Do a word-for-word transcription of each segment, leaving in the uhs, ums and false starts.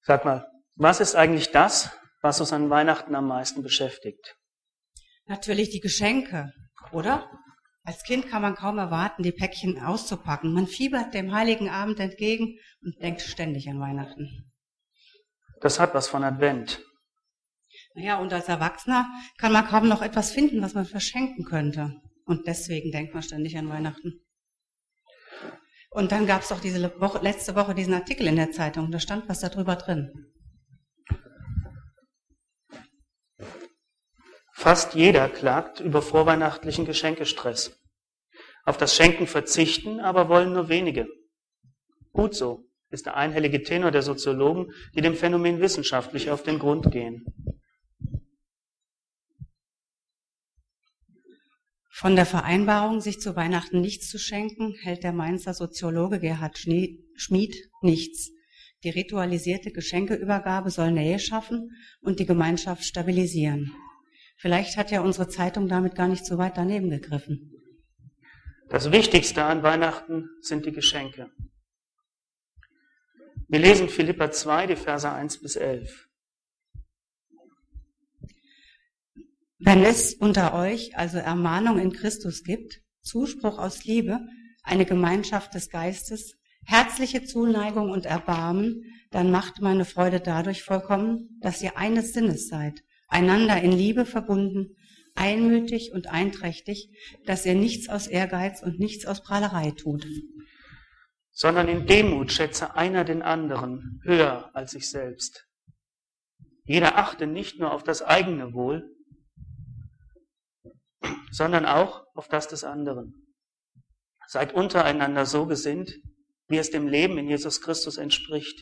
Sag mal, was ist eigentlich das, was uns an Weihnachten am meisten beschäftigt? Natürlich die Geschenke, oder? Als Kind kann man kaum erwarten, die Päckchen auszupacken. Man fiebert dem Heiligen Abend entgegen und denkt ständig an Weihnachten. Das hat was von Advent. Naja, und als Erwachsener kann man kaum noch etwas finden, was man verschenken könnte. Und deswegen denkt man ständig an Weihnachten. Und dann gab es doch diese Woche, letzte Woche diesen Artikel in der Zeitung, da stand was darüber drin. Fast jeder klagt über vorweihnachtlichen Geschenkestress. Auf das Schenken verzichten aber wollen nur wenige. Gut so, ist der einhellige Tenor der Soziologen, die dem Phänomen wissenschaftlich auf den Grund gehen. Von der Vereinbarung, sich zu Weihnachten nichts zu schenken, hält der Mainzer Soziologe Gerhard Schmied nichts. Die ritualisierte Geschenkeübergabe soll Nähe schaffen und die Gemeinschaft stabilisieren. Vielleicht hat ja unsere Zeitung damit gar nicht so weit daneben gegriffen. Das Wichtigste an Weihnachten sind die Geschenke. Wir lesen Philipper zwei, die Verse eins bis elf. Wenn es unter euch also Ermahnung in Christus gibt, Zuspruch aus Liebe, eine Gemeinschaft des Geistes, herzliche Zuneigung und Erbarmen, dann macht meine Freude dadurch vollkommen, dass ihr eines Sinnes seid, einander in Liebe verbunden, einmütig und einträchtig, dass ihr nichts aus Ehrgeiz und nichts aus Prahlerei tut. Sondern in Demut schätze einer den anderen höher als sich selbst. Jeder achte nicht nur auf das eigene Wohl, sondern auch auf das des anderen. Seid untereinander so gesinnt, wie es dem Leben in Jesus Christus entspricht.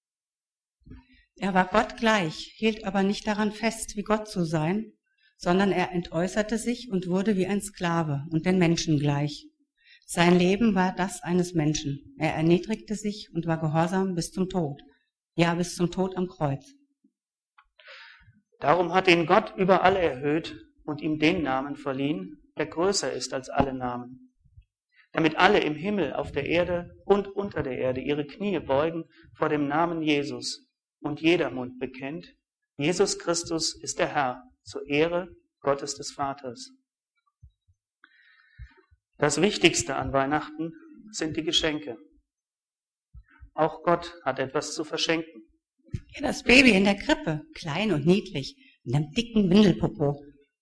Er war Gott gleich, hielt aber nicht daran fest, wie Gott zu sein, sondern er entäußerte sich und wurde wie ein Sklave und den Menschen gleich. Sein Leben war das eines Menschen. Er erniedrigte sich und war gehorsam bis zum Tod. Ja, bis zum Tod am Kreuz. Darum hat ihn Gott über alle erhöht und ihm den Namen verliehen, der größer ist als alle Namen. Damit alle im Himmel, auf der Erde und unter der Erde ihre Knie beugen vor dem Namen Jesus und jeder Mund bekennt, Jesus Christus ist der Herr, zur Ehre Gottes des Vaters. Das Wichtigste an Weihnachten sind die Geschenke. Auch Gott hat etwas zu verschenken. Ja, das Baby in der Krippe, klein und niedlich, mit einem dicken Windelpopo.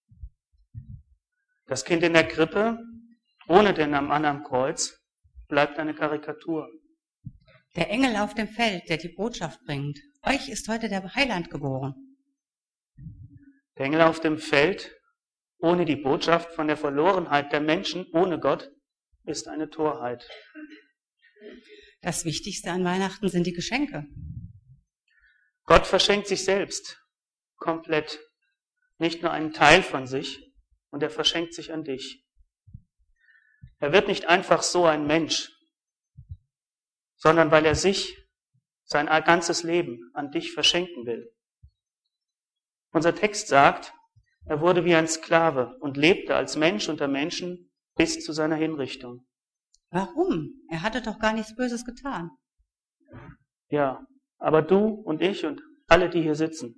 Das Kind in der Krippe, ohne den Mann am Kreuz, bleibt eine Karikatur. Der Engel auf dem Feld, der die Botschaft bringt. Euch ist heute der Heiland geboren. Der Engel auf dem Feld, ohne die Botschaft von der Verlorenheit der Menschen ohne Gott, ist eine Torheit. Das Wichtigste an Weihnachten sind die Geschenke. Gott verschenkt sich selbst, komplett, nicht nur einen Teil von sich, und er verschenkt sich an dich. Er wird nicht einfach so ein Mensch, sondern weil er sich, sein ganzes Leben an dich verschenken will. Unser Text sagt, er wurde wie ein Sklave und lebte als Mensch unter Menschen bis zu seiner Hinrichtung. Warum? Er hatte doch gar nichts Böses getan. Ja, aber du und ich und alle, die hier sitzen,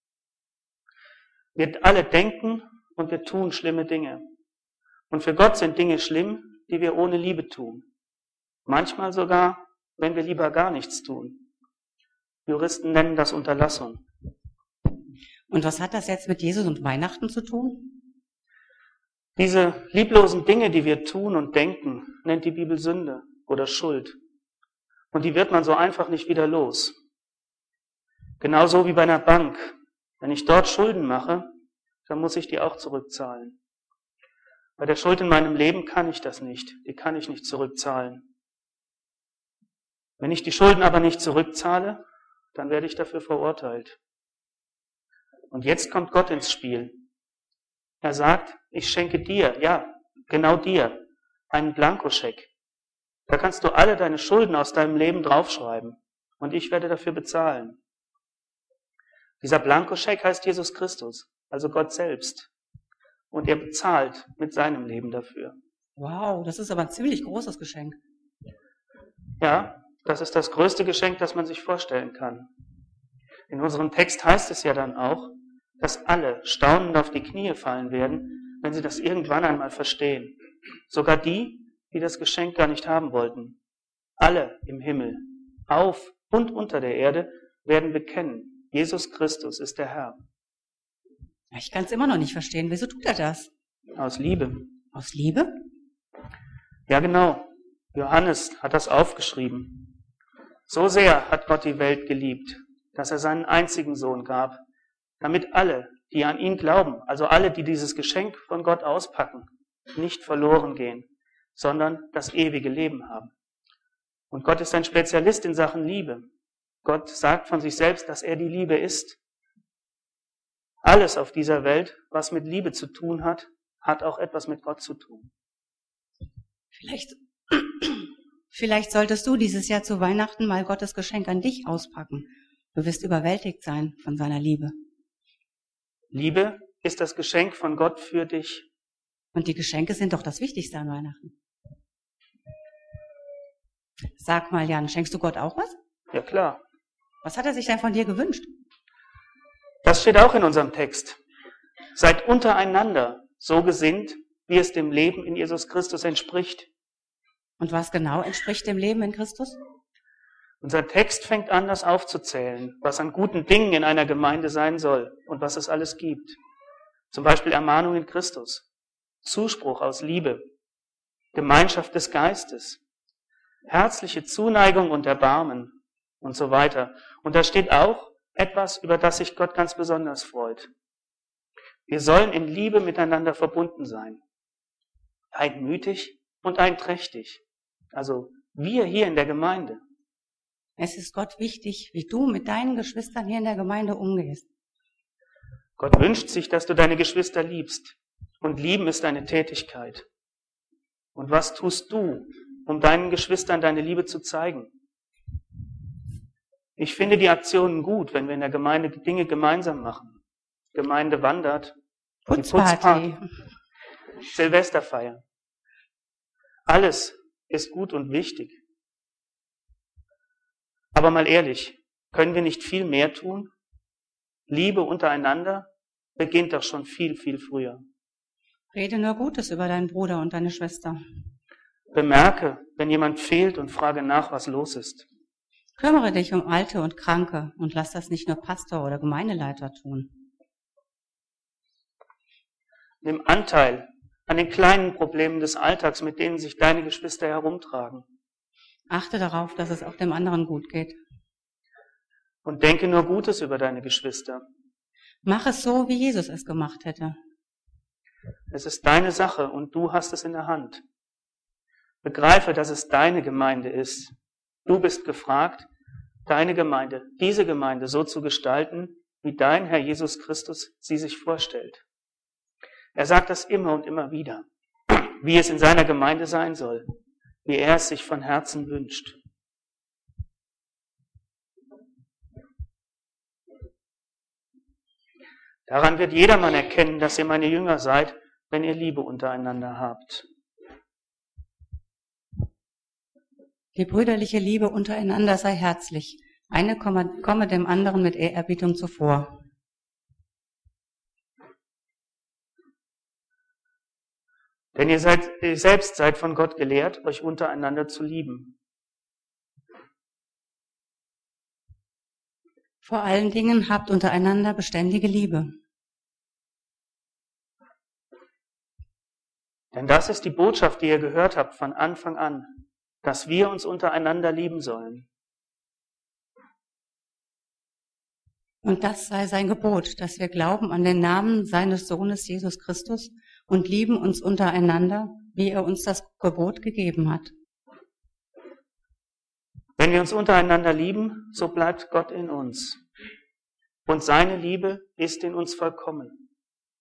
wir alle denken und wir tun schlimme Dinge. Und für Gott sind Dinge schlimm, die wir ohne Liebe tun. Manchmal sogar, wenn wir lieber gar nichts tun. Juristen nennen das Unterlassung. Und was hat das jetzt mit Jesus und Weihnachten zu tun? Diese lieblosen Dinge, die wir tun und denken, nennt die Bibel Sünde oder Schuld. Und die wird man so einfach nicht wieder los. Genauso wie bei einer Bank. Wenn ich dort Schulden mache, dann muss ich die auch zurückzahlen. Bei der Schuld in meinem Leben kann ich das nicht. Die kann ich nicht zurückzahlen. Wenn ich die Schulden aber nicht zurückzahle, dann werde ich dafür verurteilt. Und jetzt kommt Gott ins Spiel. Er sagt, ich schenke dir, ja, genau dir, einen Blankoscheck. Da kannst du alle deine Schulden aus deinem Leben draufschreiben und ich werde dafür bezahlen. Dieser Blankoscheck heißt Jesus Christus, also Gott selbst. Und er bezahlt mit seinem Leben dafür. Wow, das ist aber ein ziemlich großes Geschenk. Ja, das ist das größte Geschenk, das man sich vorstellen kann. In unserem Text heißt es ja dann auch, dass alle staunend auf die Knie fallen werden, wenn sie das irgendwann einmal verstehen. Sogar die, die das Geschenk gar nicht haben wollten. Alle im Himmel, auf und unter der Erde, werden bekennen, Jesus Christus ist der Herr. Ich kann es immer noch nicht verstehen. Wieso tut er das? Aus Liebe. Aus Liebe? Ja, genau. Johannes hat das aufgeschrieben. So sehr hat Gott die Welt geliebt, dass er seinen einzigen Sohn gab, damit alle, die an ihn glauben, also alle, die dieses Geschenk von Gott auspacken, nicht verloren gehen, sondern das ewige Leben haben. Und Gott ist ein Spezialist in Sachen Liebe. Gott sagt von sich selbst, dass er die Liebe ist. Alles auf dieser Welt, was mit Liebe zu tun hat, hat auch etwas mit Gott zu tun. Vielleicht, vielleicht solltest du dieses Jahr zu Weihnachten mal Gottes Geschenk an dich auspacken. Du wirst überwältigt sein von seiner Liebe. Liebe ist das Geschenk von Gott für dich. Und die Geschenke sind doch das Wichtigste an Weihnachten. Sag mal, Jan, schenkst du Gott auch was? Ja, klar. Was hat er sich denn von dir gewünscht? Das steht auch in unserem Text. Seid untereinander so gesinnt, wie es dem Leben in Jesus Christus entspricht. Und was genau entspricht dem Leben in Christus? Unser Text fängt an, das aufzuzählen, was an guten Dingen in einer Gemeinde sein soll und was es alles gibt. Zum Beispiel Ermahnung in Christus, Zuspruch aus Liebe, Gemeinschaft des Geistes, herzliche Zuneigung und Erbarmen und so weiter. Und da steht auch etwas, über das sich Gott ganz besonders freut. Wir sollen in Liebe miteinander verbunden sein. Einmütig und einträchtig. Also wir hier in der Gemeinde. Es ist Gott wichtig, wie du mit deinen Geschwistern hier in der Gemeinde umgehst. Gott wünscht sich, dass du deine Geschwister liebst. Und lieben ist eine Tätigkeit. Und was tust du, um deinen Geschwistern deine Liebe zu zeigen? Ich finde die Aktionen gut, wenn wir in der Gemeinde Dinge gemeinsam machen. Gemeinde wandert, Putzparty, Silvesterfeier. Alles ist gut und wichtig. Aber mal ehrlich, können wir nicht viel mehr tun? Liebe untereinander beginnt doch schon viel, viel früher. Rede nur Gutes über deinen Bruder und deine Schwester. Bemerke, wenn jemand fehlt und frage nach, was los ist. Kümmere dich um Alte und Kranke und lass das nicht nur Pastor oder Gemeindeleiter tun. Nimm Anteil an den kleinen Problemen des Alltags, mit denen sich deine Geschwister herumtragen. Achte darauf, dass es auch dem anderen gut geht. Und denke nur Gutes über deine Geschwister. Mach es so, wie Jesus es gemacht hätte. Es ist deine Sache und du hast es in der Hand. Begreife, dass es deine Gemeinde ist. Du bist gefragt, deine Gemeinde, diese Gemeinde so zu gestalten, wie dein Herr Jesus Christus sie sich vorstellt. Er sagt das immer und immer wieder, wie es in seiner Gemeinde sein soll, wie er es sich von Herzen wünscht. Daran wird jedermann erkennen, dass ihr meine Jünger seid, wenn ihr Liebe untereinander habt. Die brüderliche Liebe untereinander sei herzlich. Eine komme, komme dem anderen mit Ehrerbietung zuvor. Denn ihr, seid, ihr selbst seid von Gott gelehrt, euch untereinander zu lieben. Vor allen Dingen habt untereinander beständige Liebe. Denn das ist die Botschaft, die ihr gehört habt von Anfang an, dass wir uns untereinander lieben sollen. Und das sei sein Gebot, dass wir glauben an den Namen seines Sohnes Jesus Christus und lieben uns untereinander, wie er uns das Gebot gegeben hat. Wenn wir uns untereinander lieben, so bleibt Gott in uns. Und seine Liebe ist in uns vollkommen.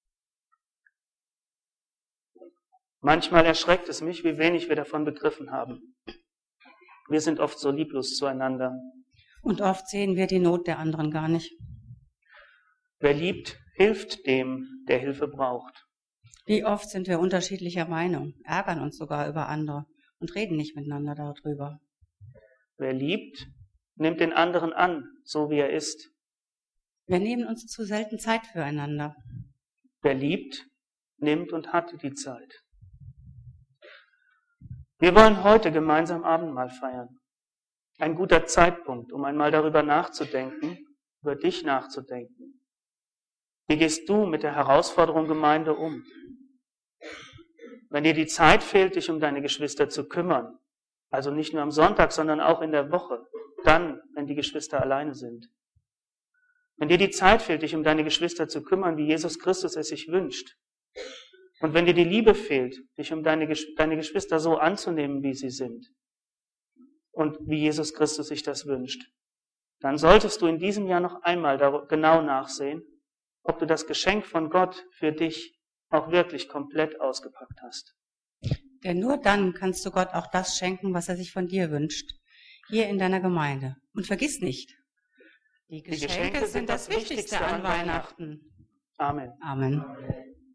Manchmal erschreckt es mich, wie wenig wir davon begriffen haben. Wir sind oft so lieblos zueinander. Und oft sehen wir die Not der anderen gar nicht. Wer liebt, hilft dem, der Hilfe braucht. Wie oft sind wir unterschiedlicher Meinung, ärgern uns sogar über andere und reden nicht miteinander darüber. Wer liebt, nimmt den anderen an, so wie er ist. Wir nehmen uns zu selten Zeit füreinander. Wer liebt, nimmt und hat die Zeit. Wir wollen heute gemeinsam Abendmahl feiern. Ein guter Zeitpunkt, um einmal darüber nachzudenken, über dich nachzudenken. Wie gehst du mit der Herausforderung Gemeinde um? Wenn dir die Zeit fehlt, dich um deine Geschwister zu kümmern, also nicht nur am Sonntag, sondern auch in der Woche, dann, wenn die Geschwister alleine sind. Wenn dir die Zeit fehlt, dich um deine Geschwister zu kümmern, wie Jesus Christus es sich wünscht. Und wenn dir die Liebe fehlt, dich um deine, deine Geschwister so anzunehmen, wie sie sind. Und wie Jesus Christus sich das wünscht. Dann solltest du in diesem Jahr noch einmal genau nachsehen, ob du das Geschenk von Gott für dich auch wirklich komplett ausgepackt hast. Denn nur dann kannst du Gott auch das schenken, was er sich von dir wünscht, hier in deiner Gemeinde. Und vergiss nicht, die Geschenke, die Geschenke sind das Wichtigste an Weihnachten. Amen. Amen.